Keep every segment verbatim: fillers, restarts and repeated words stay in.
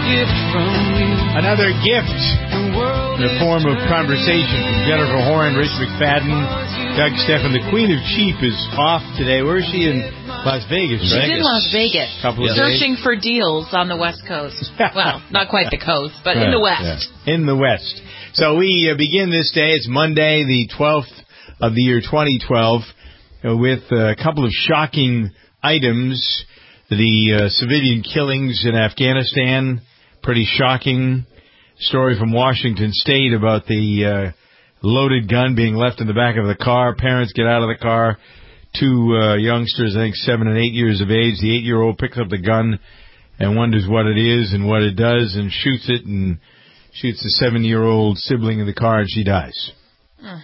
gift from you. Another gift in the form of conversation from Jennifer Horn, Rich McFadden, Doug Stephan. The Queen of Cheap is off today. Where is she? In Las Vegas, right? She's in Las Vegas. Couple of searching days. for deals on the West Coast. Well, not quite the coast, but yeah, in the West. Yeah. In the West. So we uh, begin this day. It's Monday, the twelfth of the year twenty twelve, uh, with a couple of shocking items. The uh, civilian killings in Afghanistan, pretty shocking. Story from Washington State about the uh, loaded gun being left in the back of the car. Parents get out of the car. Two uh, youngsters, I think seven and eight years of age. The eight-year-old picks up the gun and wonders what it is and what it does and shoots it and shoots the seven-year-old sibling in the car, and she dies. Mm.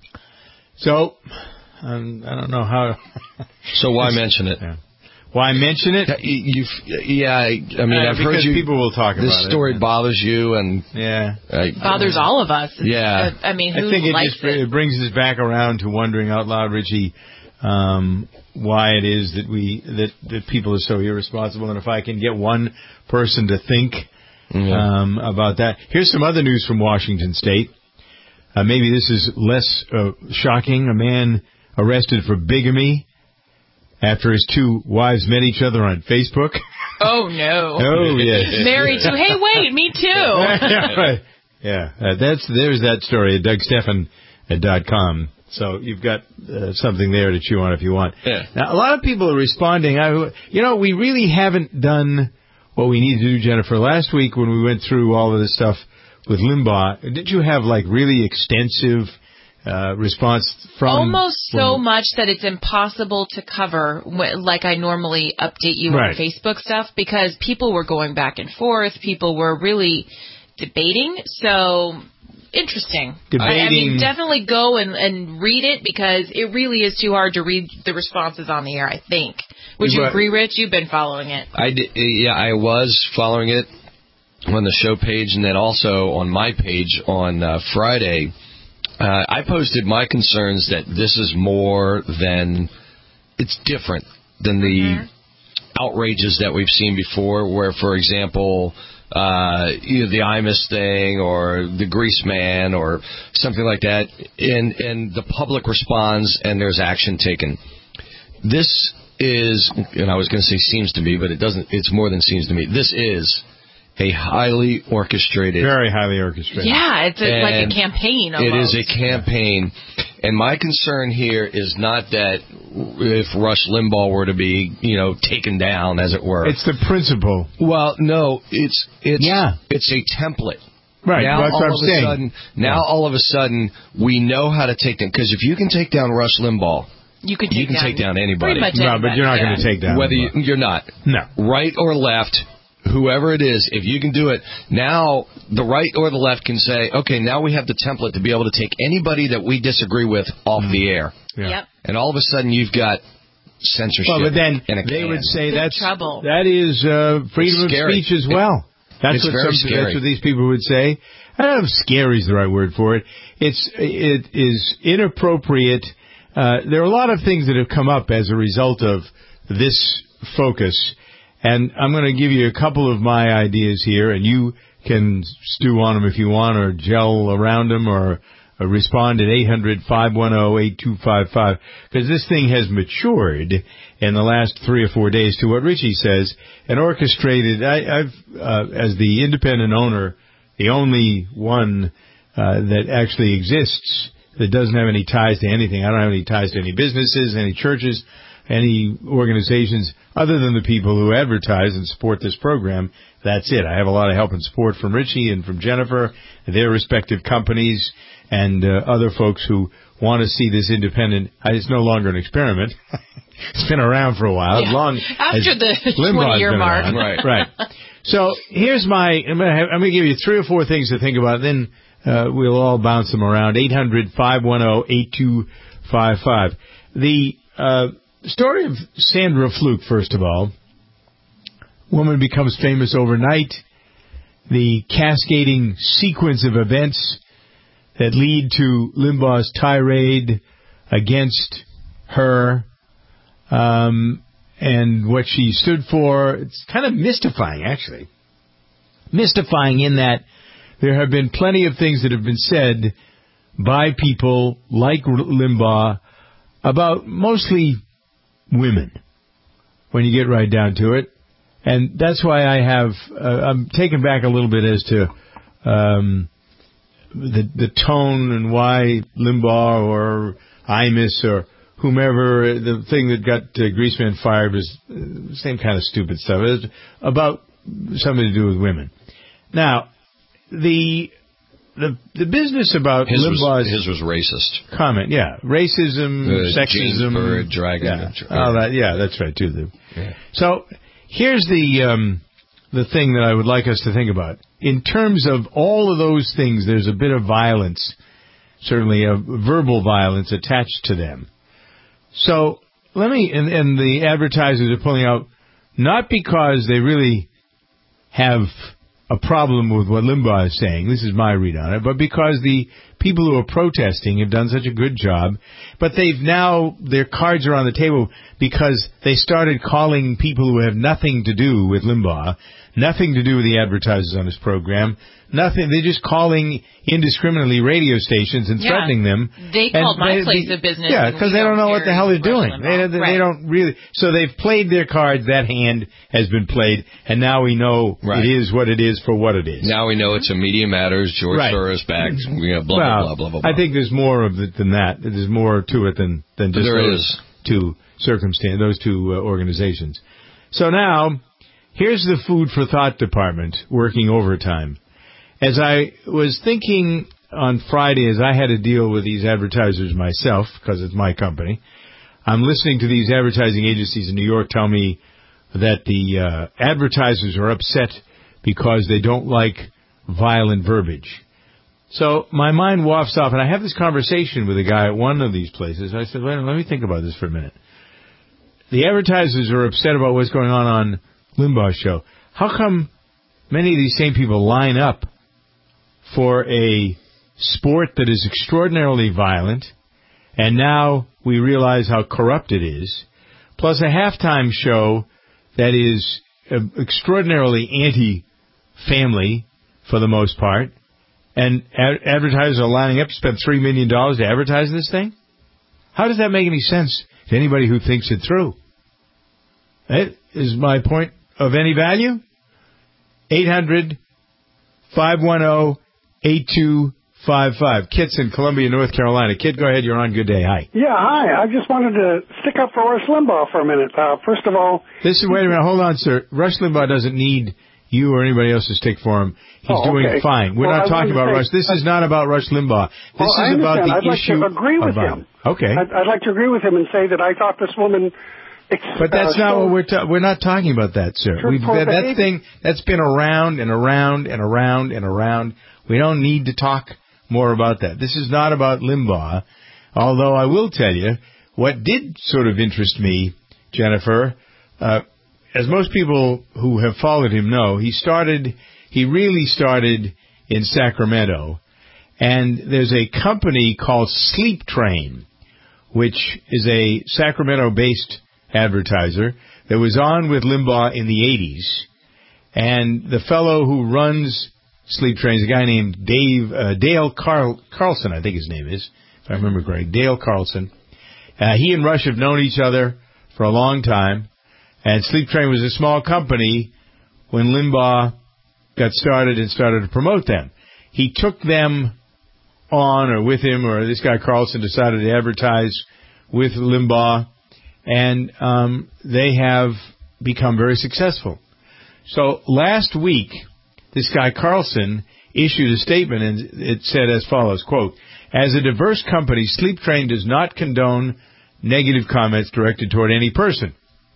So, um, I don't know how... So why mention it? Yeah. Why mention it? You've, yeah, I, I mean, uh, I've heard you... people will talk about it. This story yeah. bothers you, and... Yeah. It bothers uh, all of us. Yeah. Uh, I mean, who I think it likes just it? It brings us back around to wondering out loud, Richie, um, why it is that we that, that people are so irresponsible. And if I can get one person to think mm-hmm. um, about that. Here's some other news from Washington State. Uh, maybe this is less uh, shocking. A man arrested for bigamy after his two wives met each other on Facebook. Oh, no. Oh, yes. Married to, hey, wait, me too. Yeah, right. Yeah, uh, that's there's that story at Doug Stephan dot com. So you've got uh, something there to chew on if you want. Yeah. Now, a lot of people are responding. I, you know, we really haven't done what we need to do, Jennifer. Last week when we went through all of this stuff with Limbaugh, did you have, like, really extensive uh, response from... Almost so when, much that it's impossible to cover, like I normally update you right. on Facebook stuff, because people were going back and forth. People were really debating. So... Interesting. Debating. I, I mean, definitely go and, and read it, because it really is too hard to read the responses on the air, I think. Would you but, agree, Rich? You've been following it. I did, yeah, I was following it on the show page, and then also on my page on uh, Friday. Uh, I posted my concerns that this is more than, it's different than the mm-hmm. outrages that we've seen before, where, for example... Uh, either the Imus thing or the Grease Man or something like that, and and the public responds and there's action taken. This is, and I was going to say seems to be, but it doesn't. It's more than seems to me. This is a highly orchestrated, very highly orchestrated. Yeah, it's a, like a campaign. Almost. It is a campaign, and my concern here is not that if Rush Limbaugh were to be, you know, taken down, as it were. It's the principle. Well, no, it's it's yeah. it's a template. Right, now, that's all what I'm of saying. A sudden, now, yeah. all of a sudden, we know how to take them. Because if you can take down Rush Limbaugh, you can take, you can down, take down anybody. Pretty much no, anybody. but you're not yeah. going to take down. Whether you, you're not. No. Right or left. Whoever it is, if you can do it, now the right or the left can say, okay, now we have the template to be able to take anybody that we disagree with off mm. the air. Yeah. Yep. And all of a sudden you've got censorship. Well, but then in a they can. would say Big that's trouble. that is uh, freedom of speech as well. That's it's what very some, scary. That's what these people would say. I don't know if "scary" is the right word for it. It's it is inappropriate. Uh, there are a lot of things that have come up as a result of this focus. And I'm going to give you a couple of my ideas here, and you can stew on them if you want, or gel around them, or, or respond at eight hundred, five one zero, eight two five five, because this thing has matured in the last three or four days to what Richie says, and orchestrated. I, I've, uh, as the independent owner, the only one uh, that actually exists that doesn't have any ties to anything. I don't have any ties to any businesses, any churches, any organizations other than the people who advertise and support this program. That's it. I have a lot of help and support from Richie and from Jennifer, their respective companies, and uh, other folks who want to see this independent. It's no longer an experiment. It's been around for a while. Yeah. As long After as the twenty-year mark. Around. Right. Right. So here's my, I'm going to give you three or four things to think about, then uh, we'll all bounce them around. eight hundred, five one zero, eight two five five. The uh, story of Sandra Fluke, first of all. Woman becomes famous overnight. The cascading sequence of events that lead to Limbaugh's tirade against her um, and what she stood for. It's kind of mystifying, actually. mystifying in that there have been plenty of things that have been said by people like Limbaugh about mostly women, when you get right down to it. And that's why I have, uh, I'm taken back a little bit as to um, the the tone and why Limbaugh or Imus or whomever, the thing that got uh, Greaseman fired was the same kind of stupid stuff. It was about something to do with women. Now, the the the business about his Limbaugh's... Was, his was racist. Comment, yeah. Racism, uh, sexism. Bird, dragon. Yeah. Tra- All that, yeah, that's right, too. The, yeah. So, here's the um, the thing that I would like us to think about. In terms of all of those things, there's a bit of violence, certainly a verbal violence attached to them. So, let me, and, and the advertisers are pulling out, not because they really have a problem with what Limbaugh is saying, this is my read on it, but because the people who are protesting have done such a good job, but they've now, their cards are on the table because they started calling people who have nothing to do with Limbaugh, nothing to do with the advertisers on his program, nothing, they're just calling indiscriminately radio stations and yeah. threatening them. They called my they, place they, of business. Yeah, because they don't know what the hell they're doing. They, they, right. they don't really, so they've played their cards, that hand has been played, and now we know right. it is what it is for what it is. Now we know it's a Media Matters, George right. Soros back, you know, blah, well, blah, blah, blah, blah. I think there's more of it than that. There's more to it than, than just there those is. two circumstances, those two uh, organizations. So now, here's the food for thought department working overtime. As I was thinking on Friday, as I had to deal with these advertisers myself, because it's my company, I'm listening to these advertising agencies in New York tell me that the uh, advertisers are upset because they don't like violent verbiage. So my mind wafts off, and I have this conversation with a guy at one of these places. I said, well, let me think about this for a minute. The advertisers are upset about what's going on on Limbaugh's show. How come many of these same people line up for a sport that is extraordinarily violent, and now we realize how corrupt it is, plus a halftime show that is extraordinarily anti-family for the most part, and ad- advertisers are lining up to spend three million dollars to advertise this thing? How does that make any sense to anybody who thinks it through? That is my point of any value? eight hundred, five one zero, eight two five five. Kit's in Columbia, North Carolina. Kit, go ahead. You're on. Good day. Hi. Yeah, hi. I just wanted to stick up for Rush Limbaugh for a minute. Uh, first of all... This is, wait a minute. Hold on, sir. Rush Limbaugh doesn't need you or anybody else to stick for him. He's oh, okay. doing fine. We're well, not I talking about say, Rush. This is not about Rush Limbaugh. This well, is about the I'd issue like to agree with of him. Okay. I'd, I'd like to agree with him and say that I thought this woman... Ex- but that's uh, not so what we're ta- we're not talking about that, sir. We've, that, that thing that's been around and around and around and around. We don't need to talk more about that. This is not about Limbaugh. Although I will tell you what did sort of interest me, Jennifer. Uh, as most people who have followed him know, he started. He really started in Sacramento, and there's a company called Sleep Train, which is a Sacramento-based advertiser that was on with Limbaugh in the eighties. And the fellow who runs Sleep Train is a guy named Dave uh, Dale Carl, Carlson, I think his name is, if I remember correctly. Dale Carlson. Uh, he and Rush have known each other for a long time. And Sleep Train was a small company when Limbaugh got started and started to promote them. He took them on or with him, or this guy Carlson decided to advertise with Limbaugh, and um, they have become very successful. So last week, this guy Carlson issued a statement, and it said as follows, quote, as a diverse company, Sleep Train does not condone negative comments directed toward any person.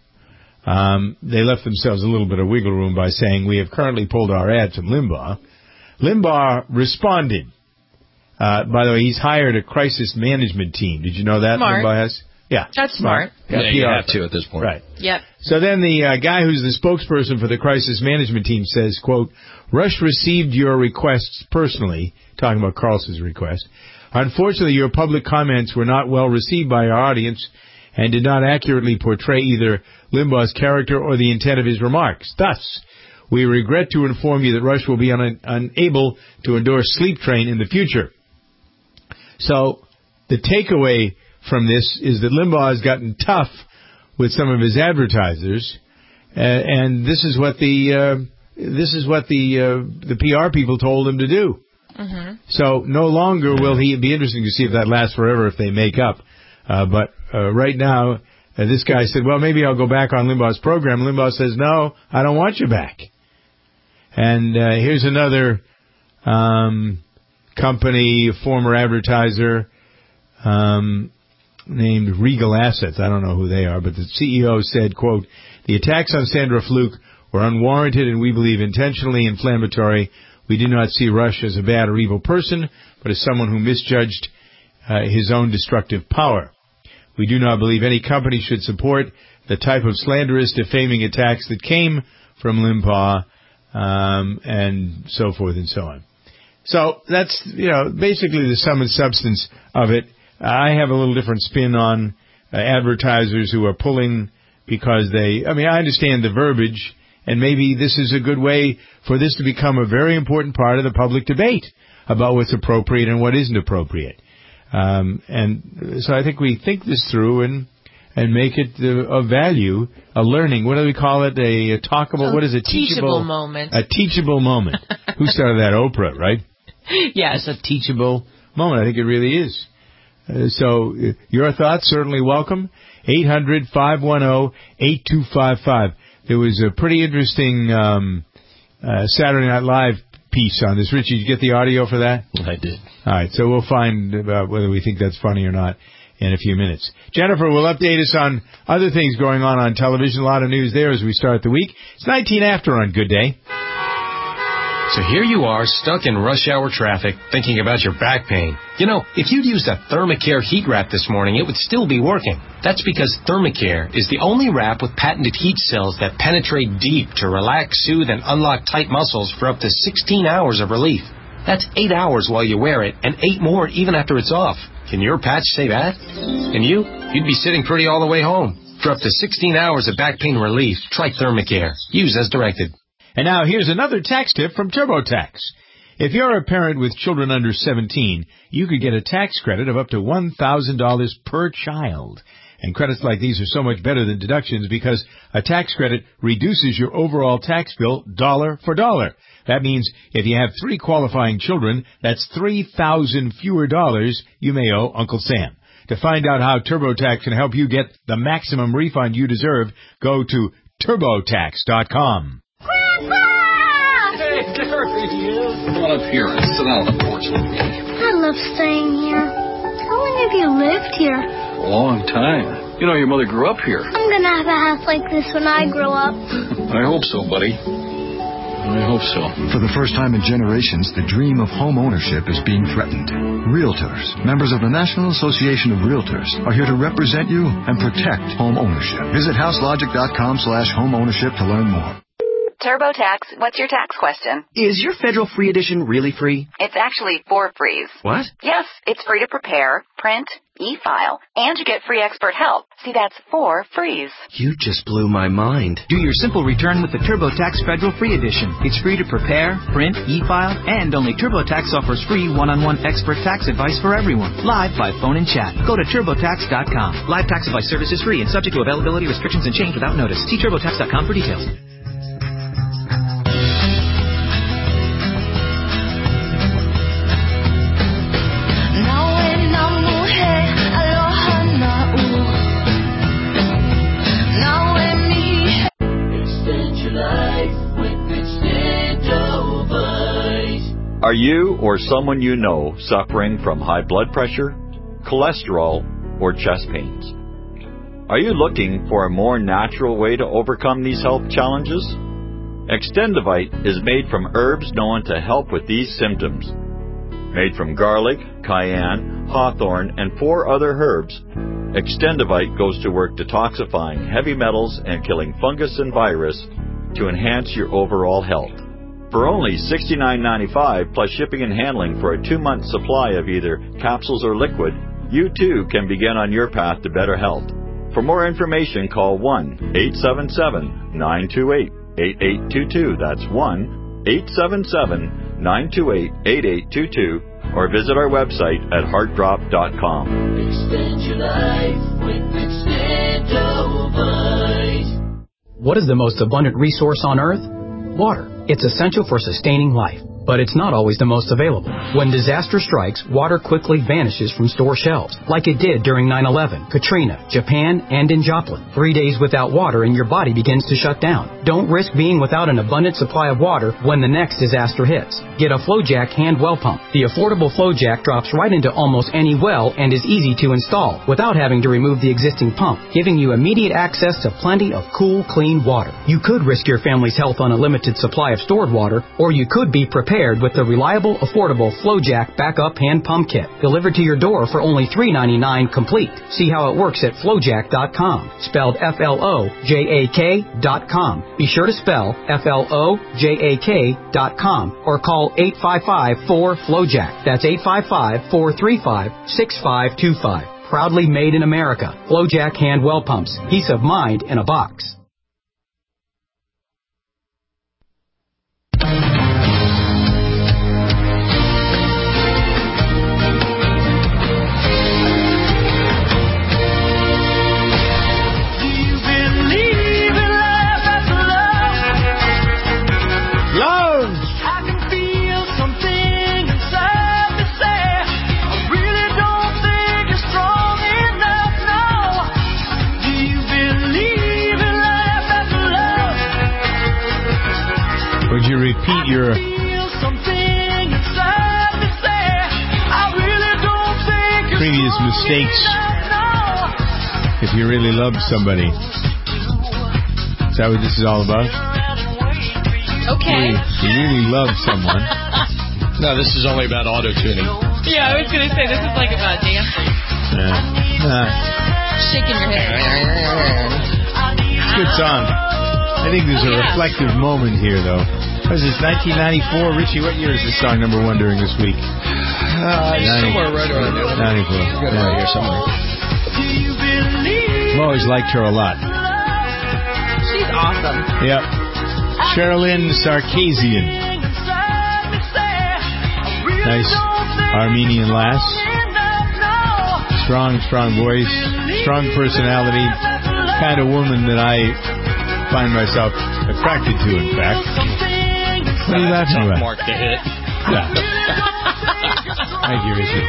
Um, they left themselves a little bit of wiggle room by saying, we have currently pulled our ad from Limbaugh. Limbaugh responded. Uh, by the way, he's hired a crisis management team. Did you know that? Smart. Limbaugh has? Yeah. That's smart. Yeah, yeah you have to at this point. Right. Yep. So then the uh, guy who's the spokesperson for the crisis management team says, quote, Rush received your requests personally, talking about Carlson's request. Unfortunately, your public comments were not well received by our audience and did not accurately portray either Limbaugh's character or the intent of his remarks. Thus, We regret to inform you that Rush will be un- unable to endorse Sleep Train in the future. So the takeaway from this is that Limbaugh has gotten tough with some of his advertisers, uh, and this is what the uh, this is what the uh, the P R people told him to do. Mm-hmm. So no longer will he. It'd be interesting to see if that lasts forever if they make up. Uh, but uh, right now, uh, this guy said, "Well, maybe I'll go back on Limbaugh's program." Limbaugh says, "No, I don't want you back." And uh, here's another um, company, former advertiser. Um, named Regal Assets. I don't know who they are, but the C E O said, quote, "The attacks on Sandra Fluke were unwarranted and we believe intentionally inflammatory. We do not see Rush as a bad or evil person, but as someone who misjudged uh, his own destructive power. We do not believe any company should support the type of slanderous, defaming attacks that came from Limbaugh," um, and so forth and so on. So that's, you know, basically the sum and substance of it. I have a little different spin on uh, advertisers who are pulling because they, I mean, I understand the verbiage, and maybe this is a good way for this to become a very important part of the public debate about what's appropriate and what isn't appropriate. Um, and so I think we think this through and and make it uh, of value, a learning. What do we call it? A, a talkable, a what is it? Teachable, teachable moment. A teachable moment. Who started that? Oprah, right? Yes. It's a teachable moment. I think it really is. Uh, so uh, your thoughts certainly welcome. eight hundred, five one zero, eight two five five. There was a pretty interesting um, uh, Saturday Night Live piece on this. Richie, did you get the audio for that? I did. All right, so we'll find out whether we think that's funny or not in a few minutes. Jennifer will update us on other things going on on television. A lot of news there as we start the week. It's nineteen after on Good Day. So here you are, stuck in rush hour traffic, thinking about your back pain. You know, if you'd used a Thermacare heat wrap this morning, it would still be working. That's because Thermacare is the only wrap with patented heat cells that penetrate deep to relax, soothe, and unlock tight muscles for up to sixteen hours of relief. That's eight hours while you wear it, and eight more even after it's off. Can your patch say that? And you? You'd be sitting pretty all the way home. For up to sixteen hours of back pain relief, try Thermacare. Use as directed. And now here's another tax tip from TurboTax. If you're a parent with children under seventeen, you could get a tax credit of up to one thousand dollars per child. And credits like these are so much better than deductions because a tax credit reduces your overall tax bill dollar for dollar. That means if you have three qualifying children, that's three thousand fewer dollars you may owe Uncle Sam. To find out how TurboTax can help you get the maximum refund you deserve, go to turbotax dot com. Hey, there he is. Come on up here and sit down on the porch with me. I love staying here. How long have you lived here? A long time. You know, your mother grew up here. I'm gonna have a house like this when I grow up. I hope so, buddy. I hope so. For the first time in generations, the dream of home ownership is being threatened. Realtors, members of the National Association of Realtors, are here to represent you and protect home ownership. Visit houselogic dot com slash home ownership to learn more. TurboTax, what's your tax question? Is your federal free edition really free? It's actually four frees. What? Yes, it's free to prepare, print, e-file, and you get free expert help. See, that's four frees. You just blew my mind. Do your simple return with the TurboTax Federal Free Edition. It's free to prepare, print, e-file, and only TurboTax offers free one-on-one expert tax advice for everyone. Live by phone and chat. Go to turbotax dot com. Live tax advice service is free and subject to availability restrictions and change without notice. See turbotax dot com for details. Are you or someone you know suffering from high blood pressure, cholesterol, or chest pains? Are you looking for a more natural way to overcome these health challenges? Extendivite is made from herbs known to help with these symptoms. Made from garlic, cayenne, hawthorn, and four other herbs, Extendivite goes to work detoxifying heavy metals and killing fungus and virus to enhance your overall health. For only sixty-nine ninety-five plus shipping and handling for a two-month supply of either capsules or liquid, you too can begin on your path to better health. For more information, call one eight seven seven, nine two eight, eight eight two two. That's one eight seven seven, nine two eight, eight eight two two. Or visit our website at heart drop dot com. Extend your life with Extendovite. What is the most abundant resource on Earth? Water. It's essential for sustaining life, but it's not always the most available. When disaster strikes, water quickly vanishes from store shelves, like it did during nine eleven, Katrina, Japan, and in Joplin. Three days without water and your body begins to shut down. Don't risk being without an abundant supply of water when the next disaster hits. Get a FlowJack hand well pump. The affordable FlowJack drops right into almost any well and is easy to install without having to remove the existing pump, giving you immediate access to plenty of cool, clean water. You could risk your family's health on a limited supply of stored water, or you could be prepared with the reliable, affordable FlowJack backup hand pump kit, delivered to your door for only three ninety-nine complete. See how it works at flowjack dot com, spelled F L O J A K dot com. Be sure to spell F L O J A K dot com or call eight five five, four, FlowJack. That's eight five five, four three five, six five two five. Proudly made in America. FlowJack hand well pumps. Peace of mind in a box. Would you repeat your previous mistakes if you really loved somebody? Is that what this is all about? Okay. You really love someone. No, this is only about auto-tuning. Yeah, I was going to say, this is like about dancing. Uh, uh, Shaking your head. Good song. I think there's a reflective moment here, though. What is this, nineteen ninety-four? Richie, what year is this song number one during this week? Uh, somewhere right around there. ninety-four. Got it right here somewhere. I've always liked her a lot. She's awesome. Yep. Sherilyn Sarkisian. Nice Armenian lass. Strong, strong voice. Strong personality. Kind of woman that I find myself attracted to, in fact. What are you laughing about? Mark the hit. Yeah. Thank you, Richie.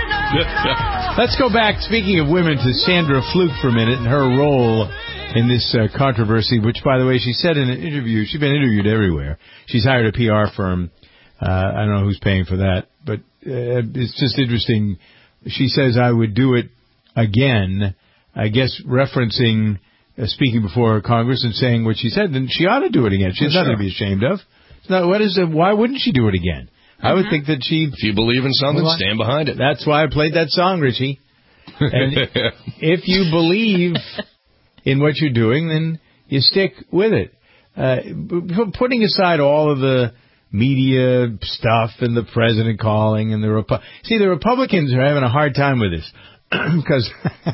Let's go back, speaking of women, to Sandra Fluke for a minute and her role in this uh, controversy, which, by the way, she said in an interview, she's been interviewed everywhere. She's hired a P R firm. Uh, I don't know who's paying for that, but uh, it's just interesting. She says, I would do it again, I guess referencing, uh, speaking before Congress and saying what she said, then she ought to do it again. She has For nothing sure. to be ashamed of. Now, what is it? Why wouldn't she do it again? Mm-hmm. I would think that she... If you believe in something, well, stand behind it. That's why I played that song, Richie. And if you believe in what you're doing, then you stick with it. Uh, putting aside all of the media stuff and the president calling and the... Repu- See, the Republicans are having a hard time with this because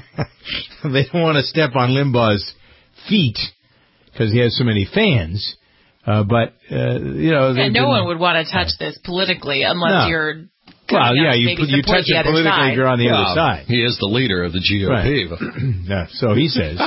they don't want to step on Limbaugh's feet because he has so many fans. Uh, but, uh, you know... And no been, one would want to touch this politically unless no. you're... Well, yeah, you, you touch it politically if you're on the well, other side. He is the leader of the G O P. Right. Yeah, so he says.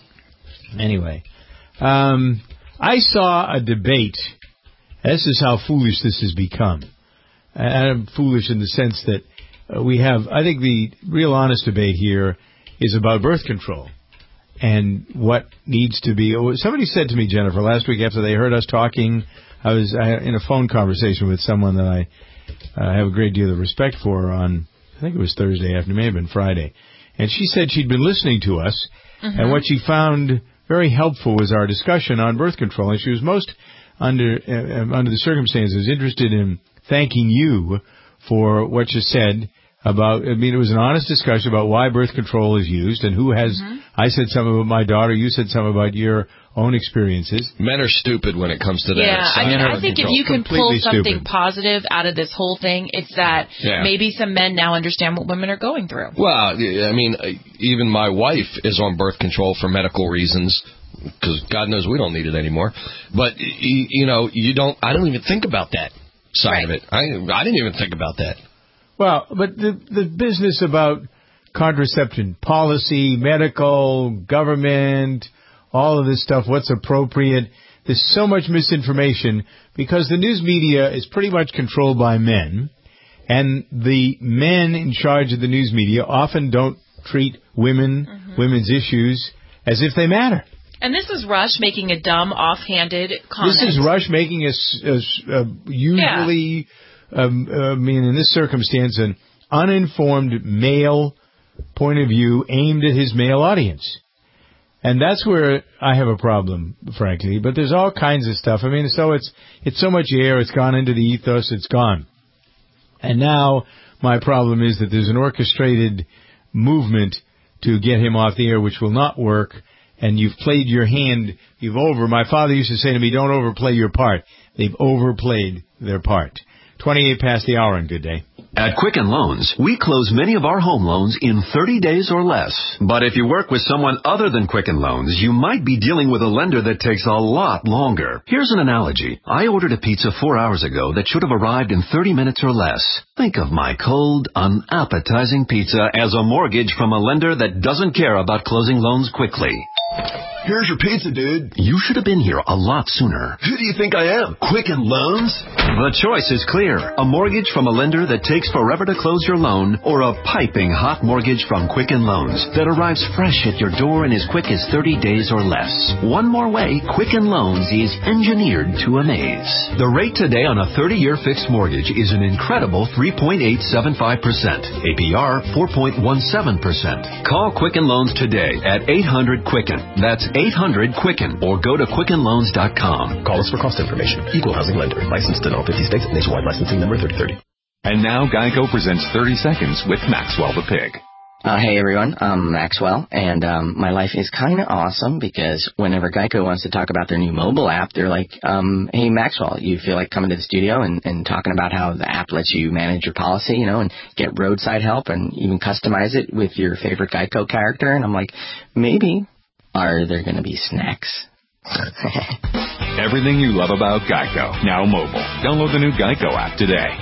Anyway, um, I saw a debate. This is how foolish this has become. And I'm foolish in the sense that uh, we have, I think the real honest debate here is about birth control. And what needs to be... Somebody said to me, Jennifer, last week after they heard us talking, I was I, in a phone conversation with someone that I uh, have a great deal of respect for on, I think it was Thursday afternoon, it may have been Friday. And she said she'd been listening to us, mm-hmm. and what she found very helpful was our discussion on birth control. And she was most, under uh, under the circumstances, interested in thanking you for what you said about, I mean, it was an honest discussion about why birth control is used and who has, mm-hmm. I said something about my daughter, you said something about your own experiences. Men are stupid when it comes to that. Yeah, I, mean, I think control. if you can pull something stupid. positive out of this whole thing, it's that yeah. maybe some men now understand what women are going through. Well, I mean, even my wife is on birth control for medical reasons. because God knows we don't need it anymore. But, you, you know, you don't, I don't even think about that side right. of it. I, I didn't even think about that. Well, but the, the business about contraception policy, medical, government, all of this stuff, what's appropriate, there's so much misinformation because the news media is pretty much controlled by men, and the men in charge of the news media often don't treat women, mm-hmm. women's issues as if they matter. And this is Rush making a dumb, offhanded comment. This is Rush making a, a, a usually, yeah. um, I mean, in this circumstance, an uninformed male point of view aimed at his male audience. And that's where I have a problem, frankly. But there's all kinds of stuff. I mean, so it's it's so much air. It's gone into the ethos. It's gone. And now my problem is that there's an orchestrated movement to get him off the air, which will not work. And you've played your hand. You've over. My father used to say to me, don't overplay your part. They've overplayed their part. twenty-eight past the hour, and good day. At Quicken Loans, we close many of our home loans in thirty days or less. But if you work with someone other than Quicken Loans, you might be dealing with a lender that takes a lot longer. Here's an analogy. I ordered a pizza four hours ago that should have arrived in thirty minutes or less. Think of my cold, unappetizing pizza as a mortgage from a lender that doesn't care about closing loans quickly. Here's your pizza, dude. You should have been here a lot sooner. Who do you think I am? Quicken Loans? The choice is clear. A mortgage from a lender that takes forever to close your loan, or a piping hot mortgage from Quicken Loans that arrives fresh at your door in as quick as thirty days or less. One more way, Quicken Loans is engineered to amaze. The rate today on a thirty-year fixed mortgage is an incredible three point eight seven five percent. A P R four point one seven percent. Call Quicken Loans today at eight hundred Quicken. That's eight hundred Quicken, or go to quicken loans dot com. Call us for cost information. Equal housing lender. Licensed in all fifty states. Nationwide licensing number thirty thirty. And now Geico presents thirty seconds with Maxwell the Pig. Uh, hey everyone, I'm Maxwell, and um, my life is kind of awesome because whenever Geico wants to talk about their new mobile app, they're like, um, hey Maxwell, you feel like coming to the studio and, and talking about how the app lets you manage your policy, you know, and get roadside help and even customize it with your favorite Geico character? And I'm like, maybe. Are there going to be snacks? Everything you love about Geico, now mobile. Download the new Geico app today.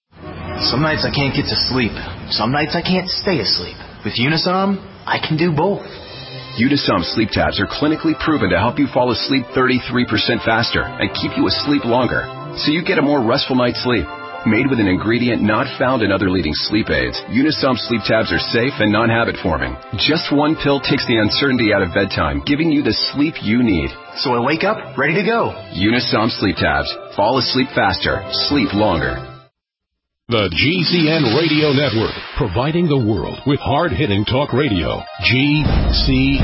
Some nights I can't get to sleep. Some nights I can't stay asleep. With Unisom, I can do both. Unisom sleep tabs are clinically proven to help you fall asleep thirty-three percent faster and keep you asleep longer, so you get a more restful night's sleep. Made with an ingredient not found in other leading sleep aids, Unisom sleep tabs are safe and non-habit forming. Just one pill takes the uncertainty out of bedtime, giving you the sleep you need. So I wake up ready to go. Unisom sleep tabs. Fall asleep faster. Sleep longer. The G C N Radio Network, providing the world with hard-hitting talk radio. G C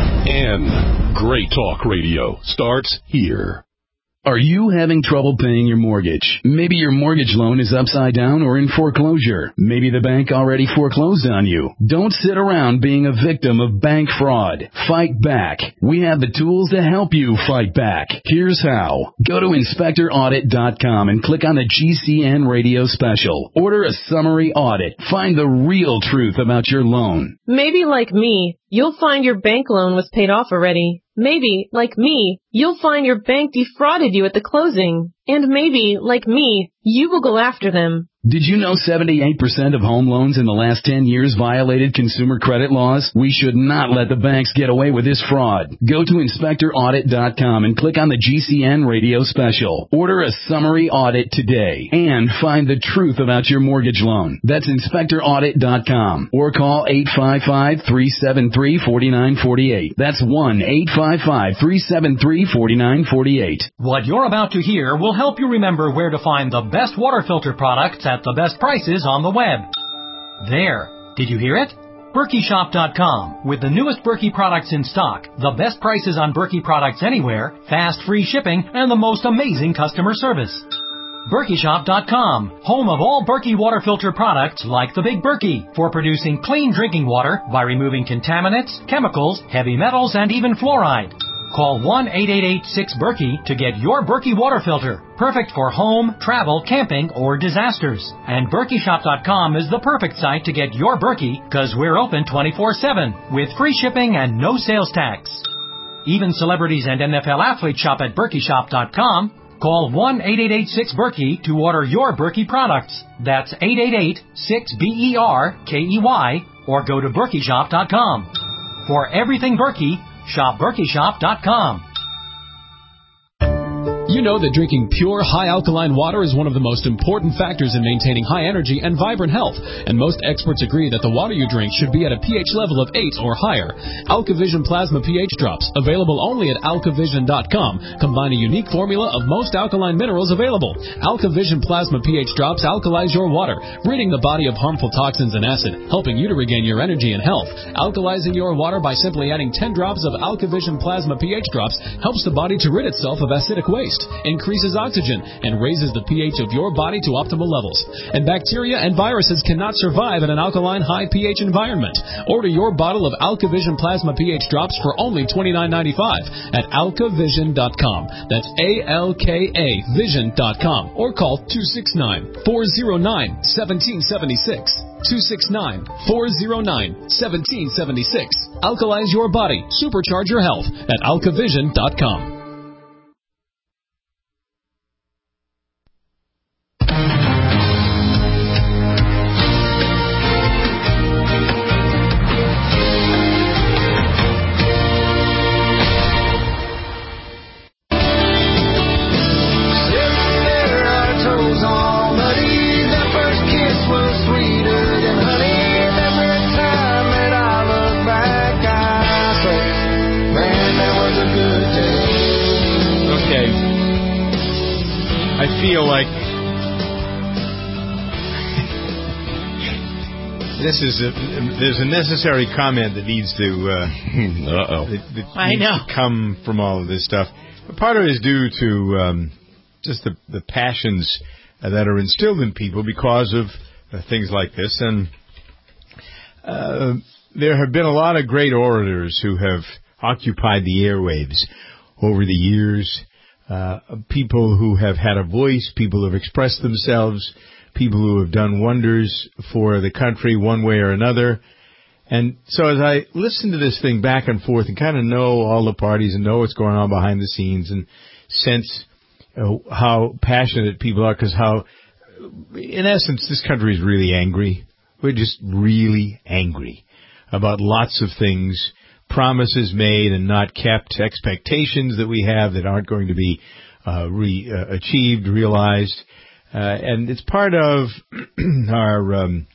N. Great talk radio starts here. Are you having trouble paying your mortgage? Maybe your mortgage loan is upside down or in foreclosure. Maybe the bank already foreclosed on you. Don't sit around being a victim of bank fraud. Fight back. We have the tools to help you fight back. Here's how. Go to inspector audit dot com and click on the G C N radio special. Order a summary audit. Find the real truth about your loan. Maybe like me, you'll find your bank loan was paid off already. Maybe, like me, you'll find your bank defrauded you at the closing. And maybe, like me, you will go after them. Did you know seventy-eight percent of home loans in the last ten years violated consumer credit laws? We should not let the banks get away with this fraud. Go to inspector audit dot com and click on the G C N radio special. Order a summary audit today and find the truth about your mortgage loan. That's inspector audit dot com or call eight five five, three seven three, four nine four eight. That's one eight five five, three seven three, four nine four eight. What you're about to hear will help you remember where to find the best water filter products at the best prices on the web. There. Did you hear it? Berkey Shop dot com. With the newest Berkey products in stock, the best prices on Berkey products anywhere, fast free shipping, and the most amazing customer service. Berkey Shop dot com, home of all Berkey water filter products like the Big Berkey, for producing clean drinking water by removing contaminants, chemicals, heavy metals, and even fluoride. Call one eight eight eight, six, Berkey to get your Berkey water filter. Perfect for home, travel, camping, or disasters. And Berkey Shop dot com is the perfect site to get your Berkey, because we're open twenty-four seven with free shipping and no sales tax. Even celebrities and N F L athletes shop at Berkey Shop dot com. Call one eight eight eight six Berkey to order your Berkey products. That's eight eight eight six B E R K E Y or go to Berkey Shop dot com. For everything Berkey, shop Berkey Shop dot com. You know that drinking pure, high-alkaline water is one of the most important factors in maintaining high energy and vibrant health, and most experts agree that the water you drink should be at a pH level of eight or higher. AlkaVision Plasma pH Drops, available only at Alka Vision dot com, combine a unique formula of most alkaline minerals available. AlkaVision Plasma pH Drops alkalize your water, ridding the body of harmful toxins and acid, helping you to regain your energy and health. Alkalizing your water by simply adding ten drops of AlkaVision Plasma pH Drops helps the body to rid itself of acidic waste, increases oxygen, and raises the pH of your body to optimal levels. And bacteria and viruses cannot survive in an alkaline high pH environment. Order your bottle of AlkaVision Plasma pH Drops for only twenty-nine ninety-five at Alka Vision dot com. That's A L K A Vision dot com. Or call two six nine, four oh nine, one seven seven six. two six nine, four oh nine, one seven seven six. Alkalize your body. Supercharge your health at Alka Vision dot com. I feel like this is a, there's a necessary comment that needs to uh, uh-oh that, that I needs know to come from all of this stuff. Part of it is due to um, just the, the passions uh, that are instilled in people because of uh, things like this, and uh, there have been a lot of great orators who have occupied the airwaves over the years. Uh, people who have had a voice, people who have expressed themselves, people who have done wonders for the country one way or another. And so as I listen to this thing back and forth and kind of know all the parties and know what's going on behind the scenes and sense uh, how passionate people are, because how, in essence, this country is really angry. We're just really angry about lots of things. Promises made and not kept, expectations that we have that aren't going to be uh, re, uh, achieved, realized, uh, and it's part of our um,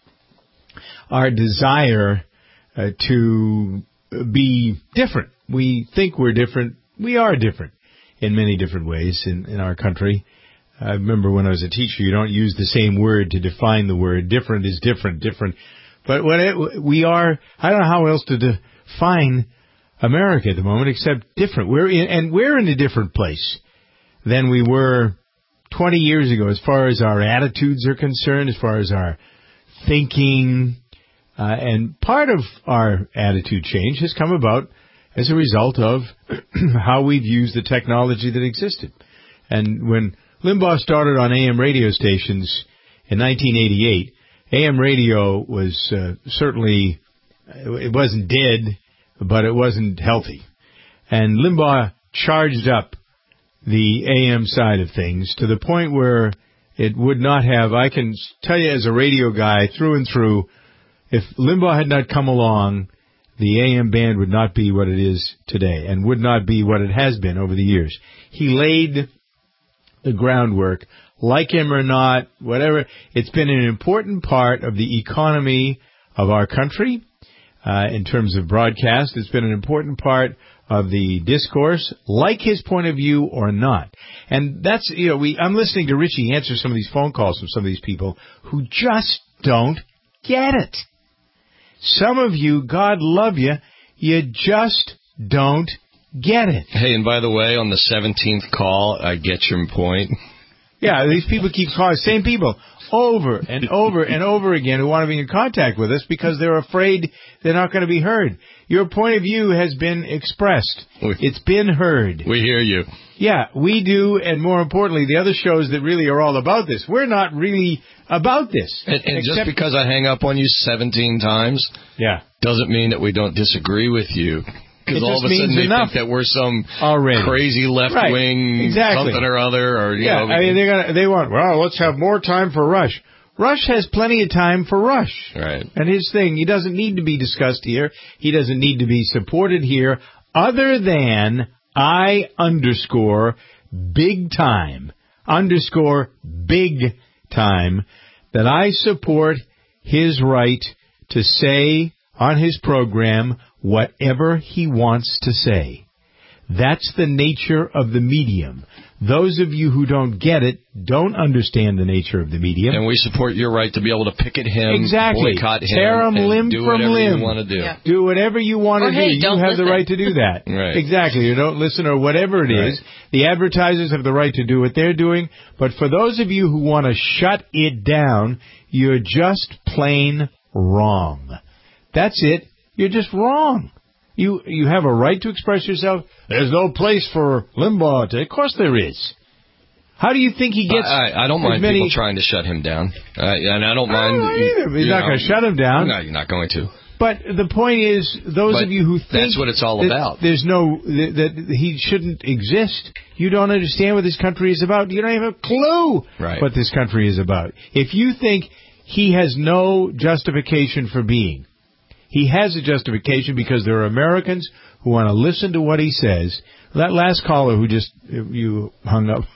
our desire uh, to be different. We think we're different. We are different in many different ways in, in our country. I remember when I was a teacher, you don't use the same word to define the word. Different is different, different. But when it, we are, I don't know how else to define America at the moment except different. We're in, and we're in a different place than we were twenty years ago as far as our attitudes are concerned, as far as our thinking. Uh, and part of our attitude change has come about as a result of how we've used the technology that existed. And when Limbaugh started on A M radio stations in nineteen eighty-eight, A M radio was uh, certainly, it wasn't dead, but it wasn't healthy. And Limbaugh charged up the A M side of things to the point where it would not have, I can tell you as a radio guy through and through, if Limbaugh had not come along, the A M band would not be what it is today and would not be what it has been over the years. He laid the groundwork, like him or not, whatever. It's been an important part of the economy of our country. Uh, in terms of broadcast, it's been an important part of the discourse, like his point of view or not. And that's, you know, we, I'm listening to Richie answer some of these phone calls from some of these people who just don't get it. Some of you, God love you, you just don't get it. Hey, and by the way, on the seventeenth call, I get your point. Yeah, these people keep calling, same people, over and over and over again who want to be in contact with us because they're afraid they're not going to be heard. Your point of view has been expressed. It's been heard. We hear you. Yeah, we do, and more importantly, the other shows that really are all about this. We're not really about this. And, and just because I hang up on you seventeen times yeah. doesn't mean that we don't disagree with you. Because It all just of a sudden means they enough think that we're some already. crazy left Right. wing Exactly. something or other, or you yeah, know. I mean they're gonna they want well let's have more time for Rush. Rush has plenty of time for Rush. Right. And his thing, he doesn't need to be discussed here. He doesn't need to be supported here, other than I underscore big time underscore big time that I support his right to say on his program whatever he wants to say. That's the nature of the medium. Those of you who don't get it don't understand the nature of the medium. And we support your right to be able to picket him, exactly. boycott him, tear him and limb do from whatever limb. you want to do. Yeah. Do whatever you want Or, to hey, do. You don't have listen. the right to do that. Right. Exactly. You don't listen or whatever it is. Right. The advertisers have the right to do what they're doing. But for those of you who want to shut it down, you're just plain wrong. That's it. You're just wrong. You you have a right to express yourself. There's no place for Limbaugh. To, of course there is. How do you think he gets? I, I don't mind many, people trying to shut him down, uh, and I don't mind. I don't either. He's you not know, going to shut him down. No, you're not going to. But the point is, those But of you who think that's what it's all that about. There's no that, that he shouldn't exist. You don't understand what this country is about. You don't have a clue right. what this country is about. If you think he has no justification for being, he has a justification because there are Americans who want to listen to what he says. That last caller who just you hung up,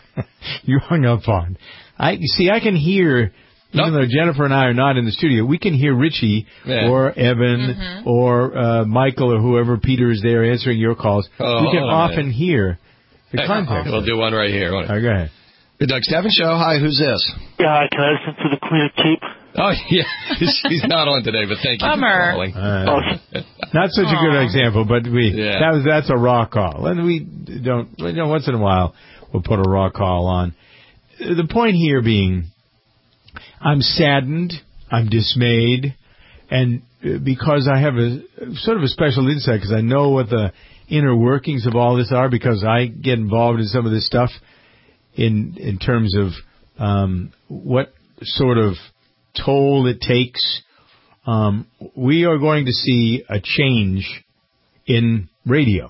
you hung up on. I you see. I can hear, even though Jennifer and I are not in the studio, we can hear Richie yeah. or Evan mm-hmm. or uh, Michael or whoever Peter is there answering your calls. Oh, we can hold on a often hear the Hey, context. We'll do one right here. All right, go ahead. The Doug Stephan Show. Hi, who's this? Yeah, hi, can I listen to the Queen of Tape? Oh, yeah. He's not on today, but thank you Bummer. for calling. Uh, not such a good example, but we Yeah. that was that's a raw call, and we don't. You know, once in a while we'll put a raw call on. The point here being, I'm saddened, I'm dismayed, and because I have a sort of a special insight, because I know what the inner workings of all this are, because I get involved in some of this stuff in in terms of um, what sort of toll it takes. Um, we are going to see a change in radio.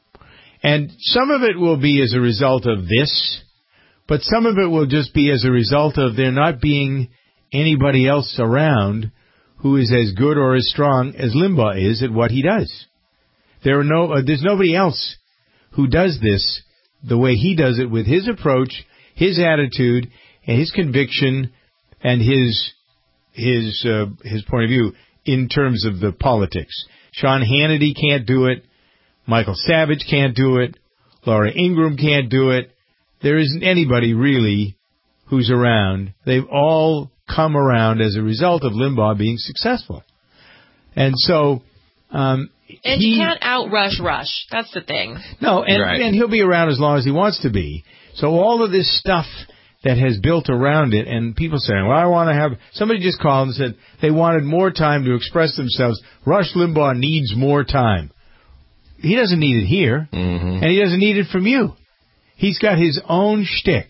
And some of it will be as a result of this, but some of it will just be as a result of there not being anybody else around who is as good or as strong as Limbaugh is at what he does. There are no, uh, there's nobody else who does this the way he does it, with his approach, his attitude, and his conviction, and his his uh, his point of view in terms of the politics. Sean Hannity can't do it. Michael Savage can't do it. Laura Ingraham can't do it. There isn't anybody really who's around. They've all come around as a result of Limbaugh being successful. And so um, And he, you can't outrush Rush. That's the thing. No, and, Right. and he'll be around as long as he wants to be. So all of this stuff that has built around it, and people saying, well, I want to have... Somebody just called and said they wanted more time to express themselves. Rush Limbaugh needs more time. He doesn't need it here, mm-hmm. and he doesn't need it from you. He's got his own shtick.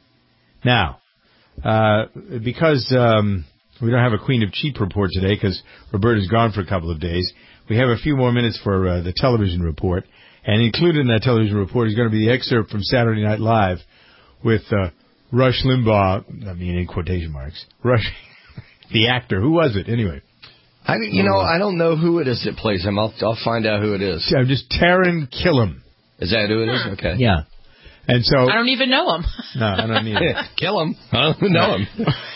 Now, uh, because um, we don't have a Queen of Cheap report today because Roberta's gone for a couple of days, we have a few more minutes for uh, the television report. And included in that television report is going to be the excerpt from Saturday Night Live with uh, Rush Limbaugh, I mean in quotation marks, Rush, the actor. Who was it anyway? I, you know, I don't know who it is that plays him. I'll, I'll find out who it is. Yeah, just Taron Killam. Is that who it is? Okay. Yeah. And so... I don't even know him. No, I don't either. Kill him. I don't know him.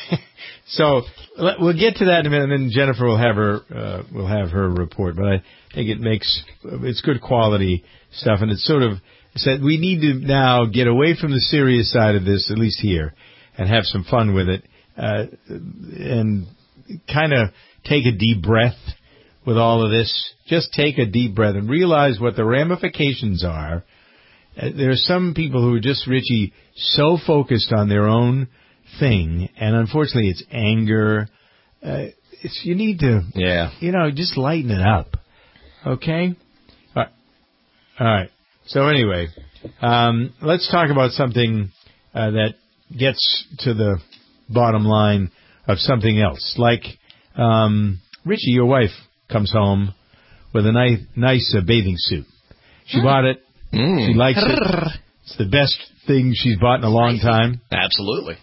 So let, we'll get to that in a minute, and then Jennifer will have her uh, will have her report. But I think it makes it's good quality stuff, and it's sort of said we need to now get away from the serious side of this, at least here, and have some fun with it, uh, and kind of take a deep breath with all of this. Just take a deep breath and realize what the ramifications are. Uh, there are some people who are just, Richie, so focused on their own thing, and unfortunately it's anger. Uh, it's you need to, yeah, you know, just lighten it up, okay? All right. All right. So anyway, um, let's talk about something uh, that gets to the bottom line of something else. Like um, Richie, your wife, comes home with a nice, nice uh, bathing suit. She mm. bought it. Mm. She likes it. It's the best thing she's bought in a long time. Absolutely.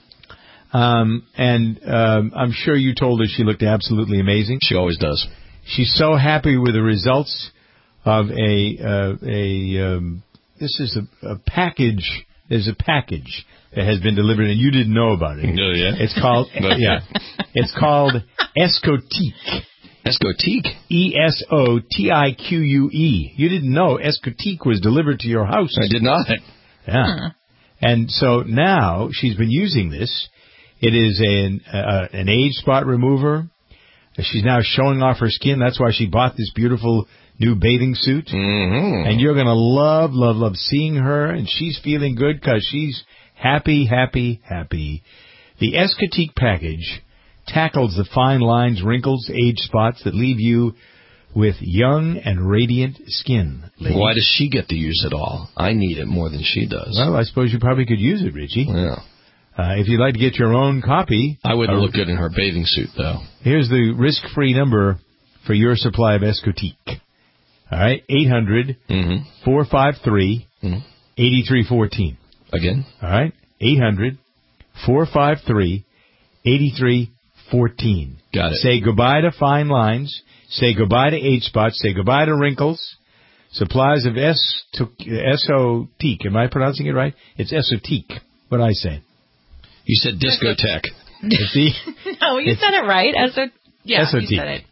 Um, and um, I'm sure you told her she looked absolutely amazing. She always does. She's so happy with the results of a uh, a. Um, this is a, a package. There's a package that has been delivered, and you didn't know about it. Oh, yeah. It's called yeah. It's called Escotique. Escotique. E S O T I Q U E. You didn't know Escotique was delivered to your house. I did not. Yeah. Hmm. And so now she's been using this. It is an uh, an age spot remover. She's now showing off her skin. That's why she bought this beautiful new bathing suit. Mm-hmm. And you're going to love, love, love seeing her. And she's feeling good because she's happy, happy, happy. The Escotique package tackles the fine lines, wrinkles, age spots that leave you with young and radiant skin. Ladies. Why does she get to use it all? I need it more than she does. Well, I suppose you probably could use it, Richie. Yeah. Uh, if you'd like to get your own copy. I wouldn't uh, look good in her bathing suit, though. Here's the risk-free number for your supply of Escotique. All right, eight hundred, four five three, eight three one four. Again? All right, eight hundred, four five three, eight three one four. Got it. Say goodbye to fine lines. Say goodbye to age spots. Say goodbye to wrinkles. Supplies of es- Escotique. Am I pronouncing it right? It's Escotique. What did I say? You said discotheque. See? No, you said it right. Eso- yeah, Escotique. you said it.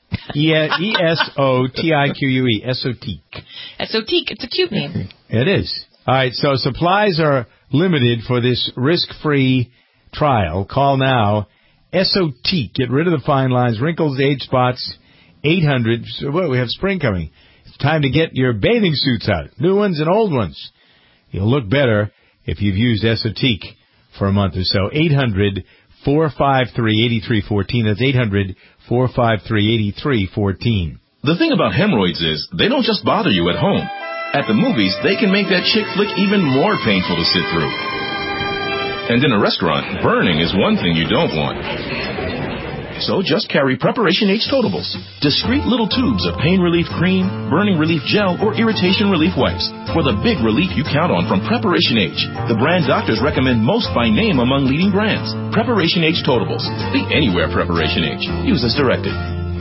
E S O T I Q U E. Escotique. Escotique. It's a cute name. It is. All right, so supplies are limited for this risk-free trial. Call now. Escotique. Get rid of the fine lines, wrinkles, age spots. eight hundred. So, well, we have spring coming. It's time to get your bathing suits out, new ones and old ones. You'll look better if you've used Escotique for a month or so. eight hundred, four five three, eight three one four. That's eight hundred, four five three, eight three one four. The thing about hemorrhoids is they don't just bother you at home. At the movies, they can make that chick flick even more painful to sit through. And in a restaurant, burning is one thing you don't want. So just carry Preparation H Totables, discreet little tubes of pain relief cream, burning relief gel, or irritation relief wipes for the big relief you count on from Preparation H, the brand doctors recommend most by name among leading brands. Preparation H Totables, the Anywhere Preparation H. Use as directed.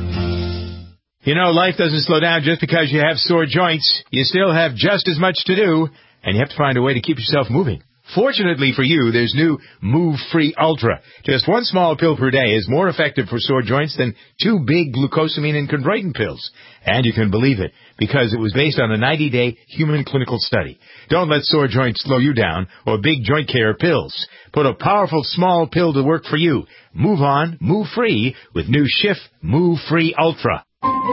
You know, life doesn't slow down just because you have sore joints. You still have just as much to do, and you have to find a way to keep yourself moving. Fortunately for you, there's new Move Free Ultra. Just one small pill per day is more effective for sore joints than two big glucosamine and chondroitin pills. And you can believe it, because it was based on a ninety-day human clinical study. Don't let sore joints slow you down or big joint care pills. Put a powerful small pill to work for you. Move on, move free with new Schiff Move Free Ultra.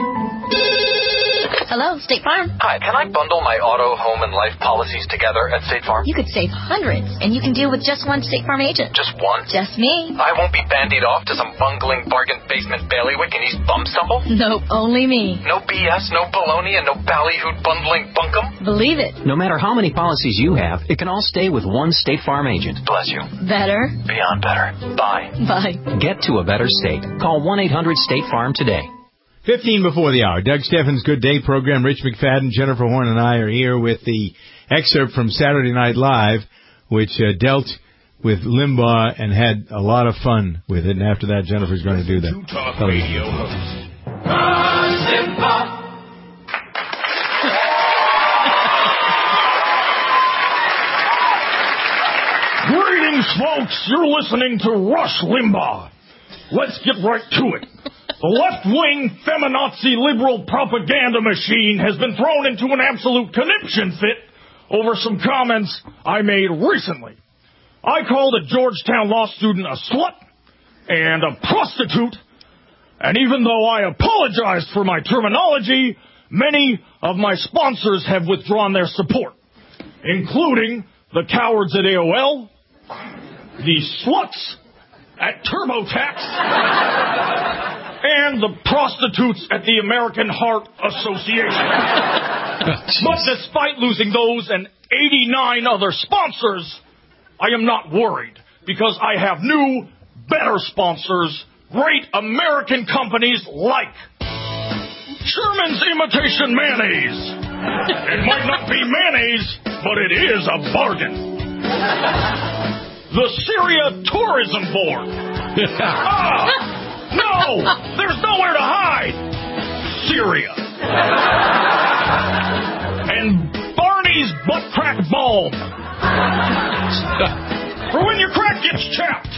Hello, State Farm. Hi, can I bundle my auto, home, and life policies together at State Farm? You could save hundreds, and you can deal with just one State Farm agent. Just one? Just me. I won't be bandied off to some bungling bargain basement bailiwick in East Bumstumble? Nope, only me. No B S, no baloney, and no ballyhoo bundling bunkum? Believe it. No matter how many policies you have, it can all stay with one State Farm agent. Bless you. Better. Beyond better. Bye. Bye. Get to a better state. Call one eight hundred State Farm today. fifteen before the hour. Doug Steffens' Good Day program. Rich McFadden, Jennifer Horn, and I are here with the excerpt from Saturday Night Live, which uh, dealt with Limbaugh and had a lot of fun with it. And after that, Jennifer's going to do that. Talk radio host. Greetings, folks. You're listening to Rush Limbaugh. Let's get right to it. The left-wing, feminazi liberal propaganda machine has been thrown into an absolute conniption fit over some comments I made recently. I called a Georgetown law student a slut and a prostitute, and even though I apologized for my terminology, many of my sponsors have withdrawn their support, including the cowards at A O L, the sluts at TurboTax, and the prostitutes at the American Heart Association. But despite losing those and eighty-nine other sponsors, I am not worried, because I have new, better sponsors, great American companies like Sherman's imitation mayonnaise. It might not be mayonnaise, but it is a bargain. The Syria Tourism Board. Ah, no, there's nowhere to hide. Syria. And Barney's Butt Crack Balm. For when your crack gets chapped.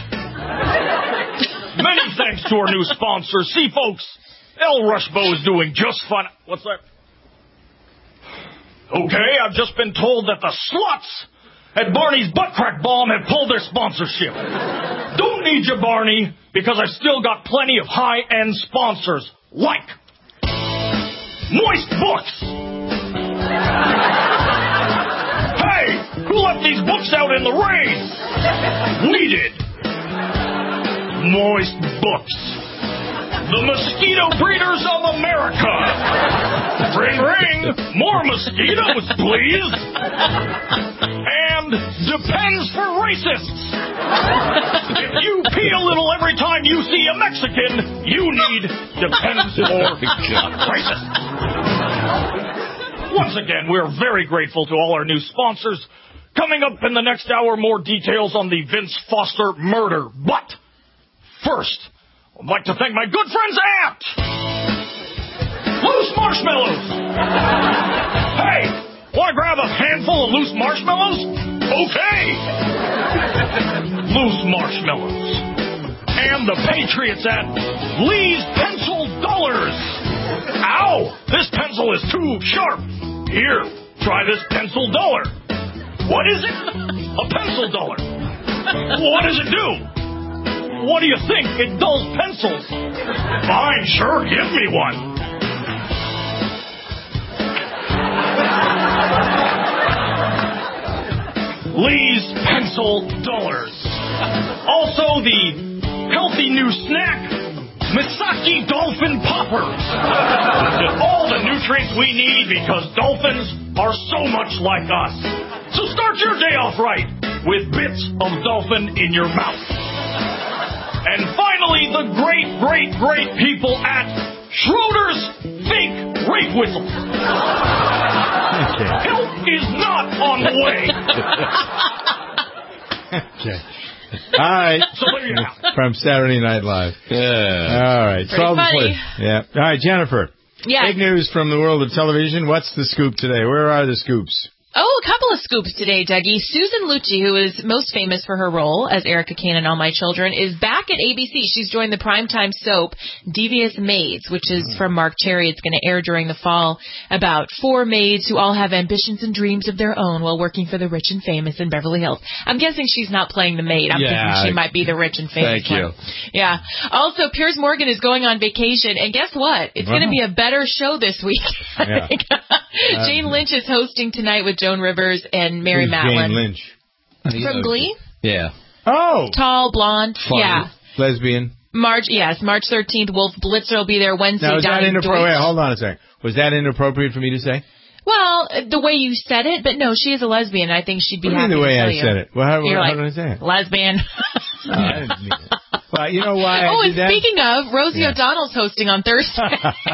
Many thanks to our new sponsor. See, folks, El Rushbo is doing just fine. What's that? Okay, I've just been told that the sluts at Barney's Butt Crack Balm have pulled their sponsorship. Don't need you, Barney, because I've still got plenty of high-end sponsors, like Moist Books. Hey, who left these books out in the rain? We did. Moist Books. The Mosquito Breeders of America. Ring, ring. More mosquitoes, please. And Depends for Racists. If you pee a little every time you see a Mexican, you need Depends for Racists. Once again, we're very grateful to all our new sponsors. Coming up in the next hour, more details on the Vince Foster murder. But first, I'd like to thank my good friends at Loose Marshmallows. Hey, want to grab a handful of loose marshmallows? Okay. Loose Marshmallows. And the Patriots at Lee's Pencil Dollars. Ow, this pencil is too sharp. Here, try this pencil dollar. What is it? A pencil dollar. What does it do? What do you think? It dulls pencils. Fine, sure, give me one. Lee's Pencil Dullers. Also the healthy new snack, Misaki Dolphin Poppers. All the nutrients we need because dolphins are so much like us. So start your day off right with bits of dolphin in your mouth. And finally, the great, great, great people at Schroeder's Fake Rape Whistle. Okay. Help is not on the way. Okay. All right. So there you go. From Saturday Night Live. Yeah. All right. Pretty funny. Yeah. All right, Jennifer. Yeah. Big news from the world of television. What's the scoop today? Where are the scoops? Oh, a couple of scoops today, Dougie. Susan Lucci, who is most famous for her role as Erica Kane in All My Children, is back at A B C. She's joined the primetime soap Devious Maids, which is from Mark Cherry. It's going to air during the fall about four maids who all have ambitions and dreams of their own while working for the rich and famous in Beverly Hills. I'm guessing she's not playing the maid. I'm Yeah, thinking she might be the rich and famous Thank one. you. Yeah. Also, Piers Morgan is going on vacation, and guess what? It's going to be a better show this week. I Yeah. think. Jane Lynch is hosting tonight with Joan Rivers and Mary Who's Matlin. Jane Lynch? From Glee? Yeah. Oh! Tall, blonde. Funny. Yeah. Lesbian. March, yes, March thirteenth, Wolf Blitzer will be there Wednesday. Now, is that Donnie inappropriate? Deutsch. Wait, hold on a second. Was that inappropriate for me to say? Well, the way you said it, but no, she is a lesbian. I think she'd be What do you happy mean the way to tell I you. said it? Well, how, You're how like, did I say it? lesbian. No, I didn't mean it. Well, you know why Oh, I and did that? speaking of, Rosie Yeah. O'Donnell's hosting on Thursday.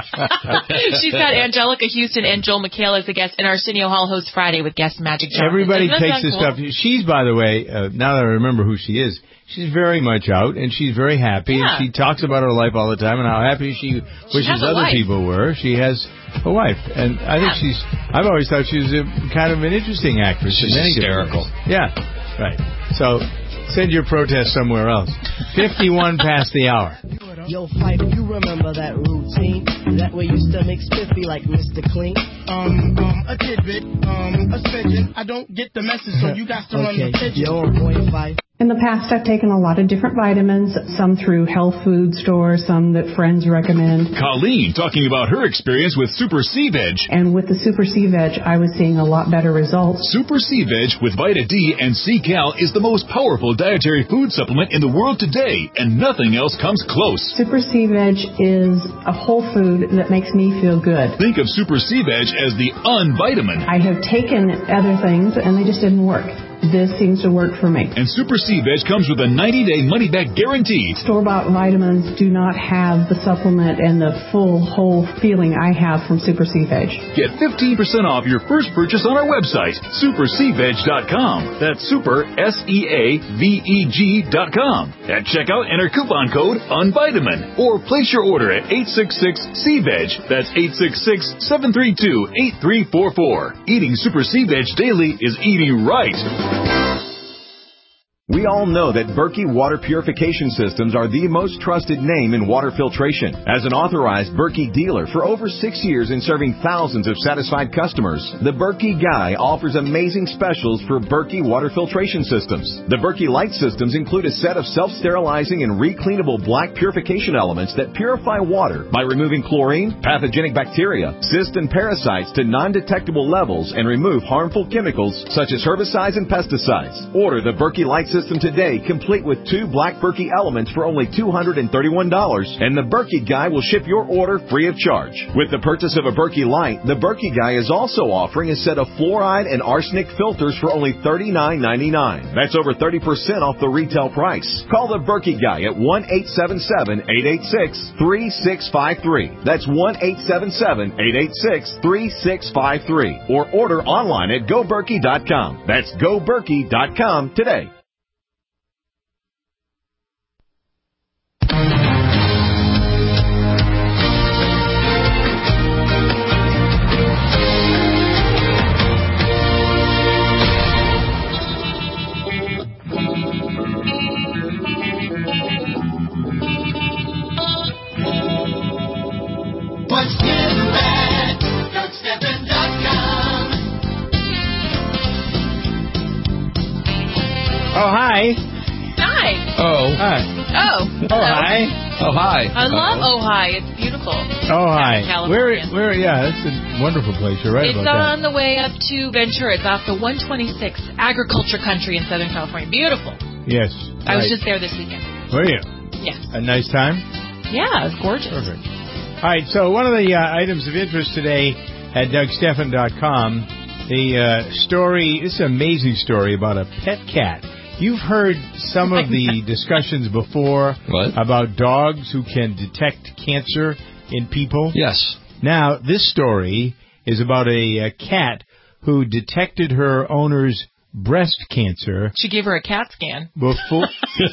She's got Angelica Houston and Joel McHale as a guest, and Arsenio Hall hosts Friday with guest Magic Johnson. Everybody Doesn't that takes sound this cool? stuff. She's, by the way, uh, now that I remember who she is, she's very much out, and she's very happy, Yeah. and she talks about her life all the time and how happy she wishes has a other life. people were. She has a wife, and I think Yeah. she's, I've always thought she was a, kind of an interesting actress. She's in many different hysterical. ways. Yeah, right. So, send your protest somewhere else. fifty-one past the hour. Yo, Fife, you remember that routine? That way used to make spiffy like Mister Clean? Um, um, a tidbit, um, a smidgen. I don't get the message, so you got to run the Okay, pigeon. yo, boy, Fife. In the past, I've taken a lot of different vitamins, some through health food stores, some that friends recommend. Colleen talking about her experience with Super C-Veg. And with the Super C-Veg, I was seeing a lot better results. Super C-Veg with Vita D and C-Cal is the most powerful dietary food supplement in the world today, and nothing else comes close. Super C-Veg is a whole food that makes me feel good. Think of Super C-Veg as the unvitamin. I have taken other things, and they just didn't work. this seems to work for me. And Super C-Veg comes with a ninety-day money-back guarantee. Store-bought vitamins do not have the supplement and the full, whole feeling I have from Super C-Veg. Get fifteen percent off your first purchase on our website, super c veg dot com. That's super, S E A V E G dot com. At checkout, enter coupon code UNVITAMIN. Or place your order at eight six six C veg. That's eight six six, seven three two, eight three four four. Eating Super C-Veg daily is eating right. We all know that Berkey Water Purification Systems are the most trusted name in water filtration. As an authorized Berkey dealer for over six years and serving thousands of satisfied customers, the Berkey Guy offers amazing specials for Berkey Water Filtration Systems. The Berkey Light Systems include a set of self-sterilizing and recleanable black purification elements that purify water by removing chlorine, pathogenic bacteria, cysts, and parasites to non-detectable levels and remove harmful chemicals such as herbicides and pesticides. Order the Berkey Light Systems System today, complete with two black Berkey elements for only two hundred thirty-one dollars, and the Berkey Guy will ship your order free of charge. With the purchase of a Berkey Light, the Berkey Guy is also offering a set of fluoride and arsenic filters for only thirty-nine ninety-nine. That's over thirty percent off the retail price. Call the Berkey Guy at one eight seven seven, eight eight six, three six five three. That's one eight seven seven, eight eight six, three six five three. Or order online at go berkey dot com. That's go berkey dot com today. What's getting bad? Doug Stephan dot com. Oh, hi. Hi. Oh. Hi. Oh. Oh, hi. Oh, hi. I love Ojai. It's beautiful. Oh, hi. California. Where, where, yeah, that's a wonderful place. You're right It's about on the way up to Ventura. It's off the one twenty-six, agriculture country in Southern California. Beautiful. that. Yes. I was right. just there this weekend. Were you? Yeah. A nice time? Yeah, it was gorgeous. Perfect. All right, so one of the uh, items of interest today at Doug Stephan dot com, the uh, story, this is an amazing story about a pet cat. You've heard some of the discussions before what? about dogs who can detect cancer in people. Yes. Now, this story is about a, a cat who detected her owner's breast cancer. She gave her a CAT scan. Before.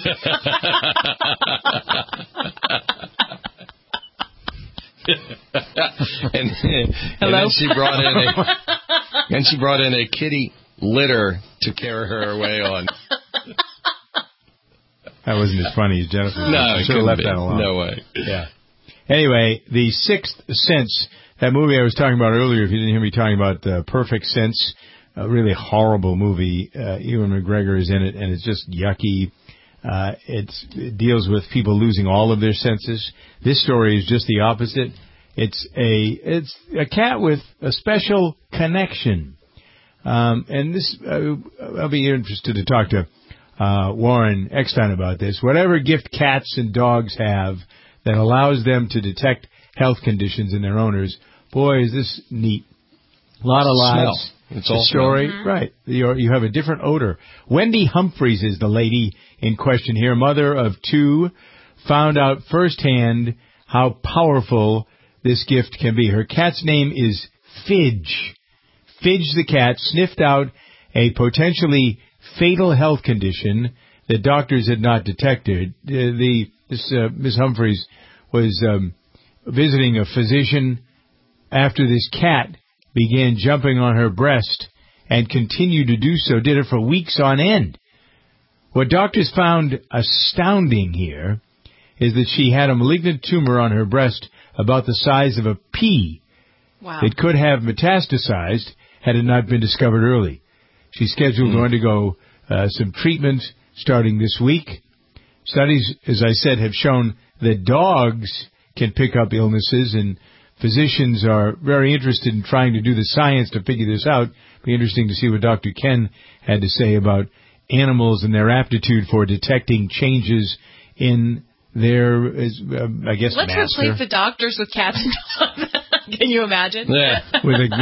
and, and then she brought in a and she brought in a kitty litter to carry her away on. That wasn't as funny as Jennifer. No, I it should have left be. that alone. No way. Yeah. Anyway, The Sixth Sense, that movie I was talking about earlier, if you didn't hear me talking about uh, Perfect Sense, a really horrible movie. Uh, Ewan McGregor is in it, and it's just yucky. Uh, it's, it deals with people losing all of their senses. This story is just the opposite. It's a it's a cat with a special connection. Um, and this, uh, I'll be interested to talk to uh, Warren Eckstein about this. Whatever gift cats and dogs have that allows them to detect health conditions in their owners, boy, is this neat. A lot of lives. Smell. It's all story, smell. right. You're, you have a different odor. Wendy Humphreys is the lady in question here, mother of two, found out firsthand how powerful this gift can be. Her cat's name is Fidge. Fidge the cat sniffed out a potentially fatal health condition that doctors had not detected. Uh, the this uh, Miss Humphreys was um, visiting a physician after this cat began jumping on her breast and continued to do so, did it for weeks on end. What doctors found astounding here is that she had a malignant tumor on her breast about the size of a pea. Wow. It could have metastasized had it not been discovered early. She's scheduled mm. to undergo uh, some treatment starting this week. Studies, as I said, have shown that dogs can pick up illnesses, and physicians are very interested in trying to do the science to figure this out. It'll be interesting to see what Doctor Ken had to say about animals and their aptitude for detecting changes in their, uh, I guess, Let's master. replace the doctors with cats and dogs. Can you imagine? Yeah. With a, yeah.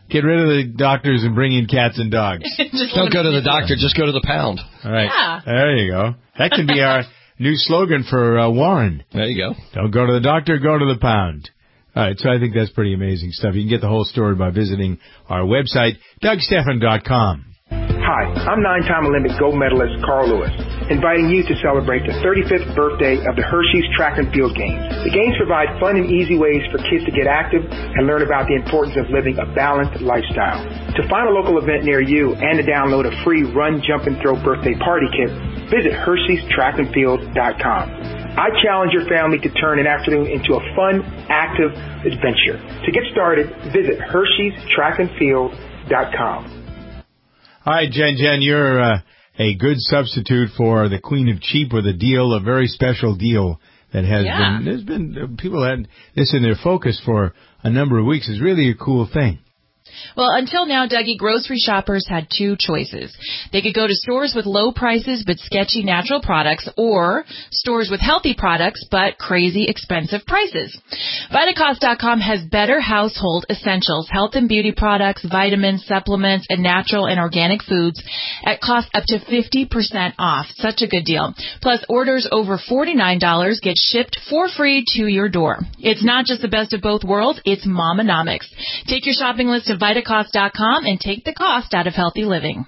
Get rid of the doctors and bring in cats and dogs. Don't go to the doctor. Just go to the pound. All right. Yeah. There you go. That can be our new slogan for uh, Warren. There you go. Don't go to the doctor, go to the pound. All right, so I think that's pretty amazing stuff. You can get the whole story by visiting our website, Doug Stephan dot com. Hi, I'm nine-time Olympic gold medalist Carl Lewis, inviting you to celebrate the thirty-fifth birthday of the Hershey's Track and Field Games. The games provide fun and easy ways for kids to get active and learn about the importance of living a balanced lifestyle. To find a local event near you and to download a free Run, Jump, and Throw birthday party kit, visit Hershey's Track and Field dot com. I challenge your family to turn an afternoon into a fun, active adventure. To get started, visit Hershey's Track and Field dot com. All right, Jen, Jen, you're uh, a good substitute for the Queen of Cheap with a deal, a very special deal that has Yeah. been, there's been, uh, people had this in their focus for a number of weeks. It's really a cool thing. Well, until now, Dougie, grocery shoppers had two choices. They could go to stores with low prices but sketchy natural products, or stores with healthy products but crazy expensive prices. Vitacost dot com has better household essentials, health and beauty products, vitamins, supplements, and natural and organic foods at cost up to fifty percent off. Such a good deal. Plus, orders over forty-nine dollars get shipped for free to your door. It's not just the best of both worlds, it's Momonomics. Take your shopping list to Vitacost dot com and take the cost out of healthy living.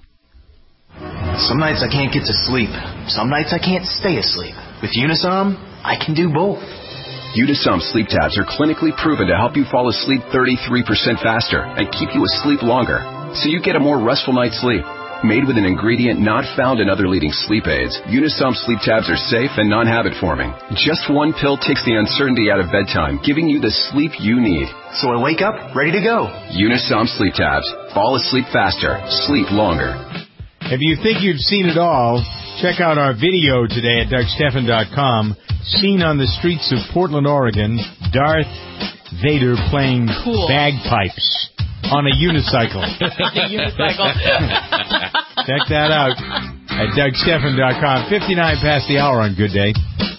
Some nights I can't get to sleep. Some nights I can't stay asleep. With Unisom, I can do both. Unisom sleep tabs are clinically proven to help you fall asleep thirty-three percent faster and keep you asleep longer, so you get a more restful night's sleep. Made with an ingredient not found in other leading sleep aids, Unisom sleep tabs are safe and non-habit forming. Just one pill takes the uncertainty out of bedtime, giving you the sleep you need. So I wake up ready to go. Unisom sleep tabs. Fall asleep faster. Sleep longer. If you think you've seen it all, check out our video today at Doug Stephan dot com. Seen on the streets of Portland, Oregon, Darth Vader playing cool. bagpipes on a unicycle. A unicycle. Check that out at Doug Stephan dot com. fifty-nine past the hour on Good Day.